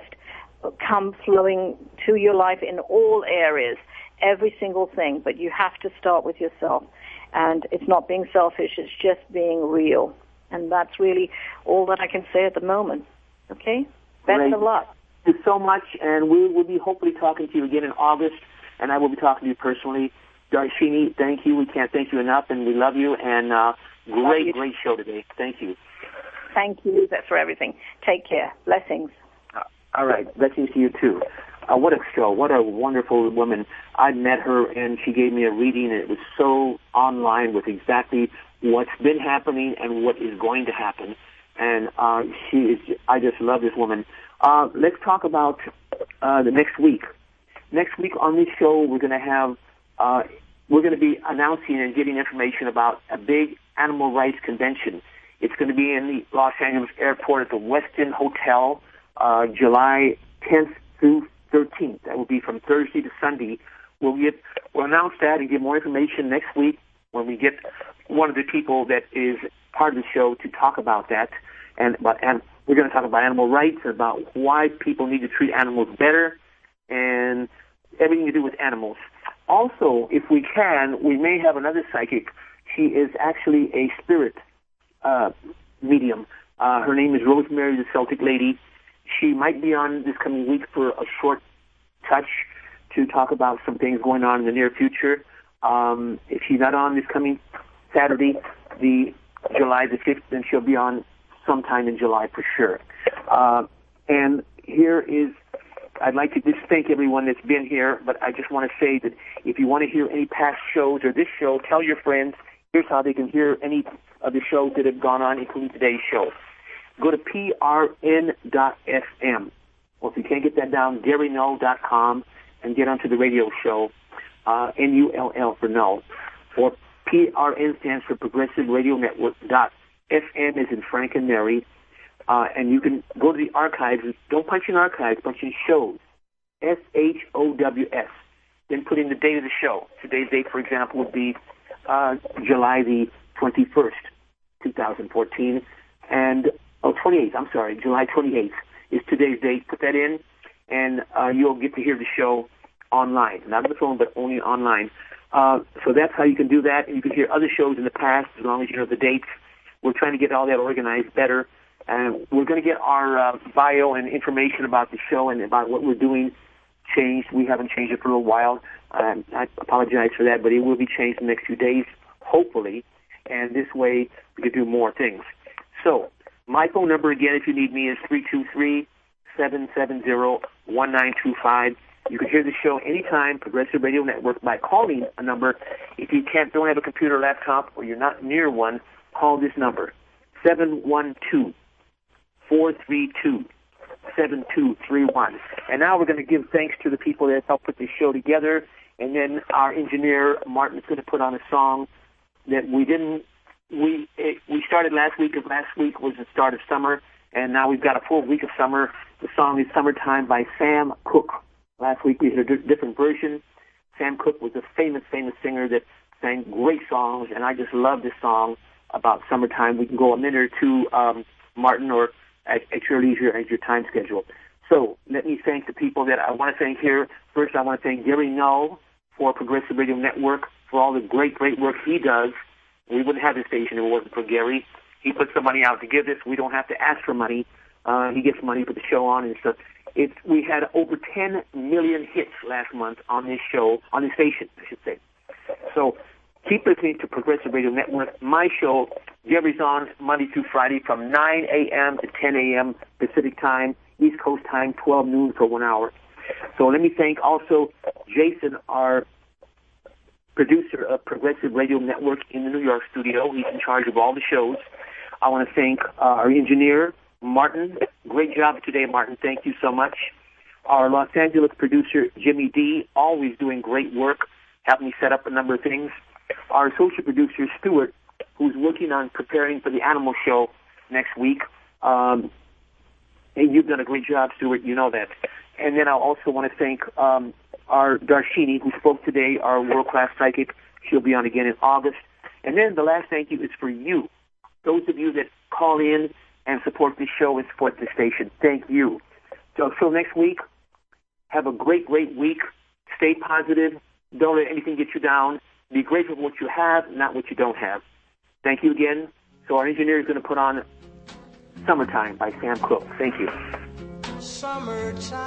come flowing to your life in all areas, every single thing. But you have to start with yourself. And it's not being selfish, it's just being real. And that's really all that I can say at the moment. Okay? Best Great. of luck. Thank you so much, and we will be hopefully talking to you again in August, and I will be talking to you personally. Darshini, thank you. We can't thank you enough, and we love you, and uh, great, great show today. Thank you. Thank you. That's for everything. Take care. Blessings. Uh, all right. Blessings to you, too. Uh, what a show. What a wonderful woman. I met her, and she gave me a reading, and it was so online with exactly what's been happening and what is going to happen. And uh, she is, I just love this woman. Uh, let's talk about uh, the next week. Next week on this show, we're going to have, uh, we're going to be announcing and giving information about a big animal rights convention. It's going to be in the Los Angeles airport at the Westin Hotel, uh, July tenth through thirteenth. That will be from Thursday to Sunday. We'll get, we'll announce that and give more information next week when we get one of the people that is part of the show to talk about that. And, about, and we're going to talk about animal rights, about why people need to treat animals better, and everything to do with animals. Also, if we can, we may have another psychic. She is actually a spirit uh, medium. Uh, her name is Rosemary the Celtic Lady. She might be on this coming week for a short touch to talk about some things going on in the near future. Um, if she's not on this coming Saturday, the July the fifth, then she'll be on sometime in July for sure. Uh, and here is, I'd like to just thank everyone that's been here, but I just want to say that if you want to hear any past shows or this show, tell your friends. Here's how they can hear any of the shows that have gone on, including today's show. Go to P R N dot F M. Or if you can't get that down, Gary Null dot com, and get onto the radio show, uh, N U L L for Null. Or P R N stands for Progressive Radio Network dot F M is in Frank and Mary. Uh, and you can go to the archives. Don't punch in archives, punch in shows. S H O W S. Then put in the date of the show. Today's date, for example, would be uh, July the twenty-first, twenty fourteen. And, oh, twenty-eighth, I'm sorry, July twenty-eighth is today's date. Put that in, and uh, you'll get to hear the show online. Not on the phone, but only online. Uh, so that's how you can do that. And you can hear other shows in the past as long as you know the dates. We're trying to get all that organized better. And we're going to get our uh, bio and information about the show and about what we're doing changed. We haven't changed it for a little while. Um, I apologize for that, but it will be changed in the next few days, hopefully. And this way we can do more things. So my phone number, again, if you need me, is three two three, seven seven zero, one nine two five. You can hear the show anytime, Progressive Radio Network, by calling a number. If you can't, don't have a computer or laptop, or you're not near one, call this number, seven one two, four three two, seven two three one. And now we're going to give thanks to the people that helped put this show together. And then our engineer, Martin, is going to put on a song that we didn't, we it, we started last week, because last week was the start of summer, and now we've got a full week of summer. The song is Summertime by Sam Cooke. Last week we had a d- different version. Sam Cooke was a famous, famous singer that sang great songs, and I just love this song about summertime. We can go a minute or two, um, Martin, or at, at your leisure, at your time schedule. So let me thank the people that I want to thank here. First, I want to thank Gary Null for Progressive Radio Network, for all the great, great work he does. We wouldn't have this station if it wasn't for Gary. He puts the money out to give this. We don't have to ask for money. Uh, he gets money to put the show on and stuff. It's, we had over ten million hits last month on this show, on this station, I should say. So keep listening to Progressive Radio Network. My show, Gary's on Monday through Friday from nine a.m. to ten a.m. Pacific Time, East Coast Time, twelve noon for one hour. So let me thank also Jason, our producer of Progressive Radio Network in the New York studio. He's in charge of all the shows. I want to thank uh, our engineer, Martin. Great job today, Martin. Thank you so much. Our Los Angeles producer, Jimmy D, always doing great work, helping me set up a number of things. Our social producer, Stuart, who's working on preparing for the animal show next week. Um, and you've done a great job, Stuart. You know that. And then I also want to thank um, our Darshini, who spoke today, our world-class psychic. She'll be on again in August. And then the last thank you is for you, those of you that call in and support the show and support the station. Thank you. So until next week, have a great, great week. Stay positive. Don't let anything get you down. Be grateful for what you have, not what you don't have. Thank you again. So our engineer is going to put on Summertime by Sam Cooke. Thank you. Summertime,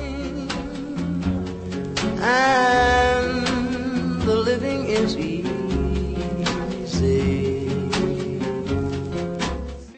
and the living is easy.